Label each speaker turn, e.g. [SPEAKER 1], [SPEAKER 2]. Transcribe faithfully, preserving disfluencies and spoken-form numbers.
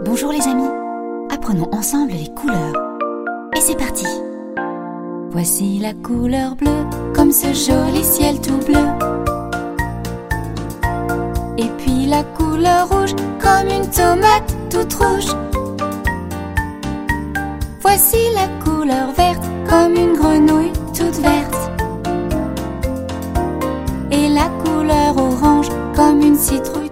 [SPEAKER 1] Bonjour les amis, apprenons ensemble les couleurs. Et c'est parti! Voici la couleur bleue, comme ce joli ciel tout bleu. Et puis la couleur rouge, comme une tomate toute rouge. Voici la couleur verte, comme une grenouille toute verte. Et la couleur orange, comme une citrouille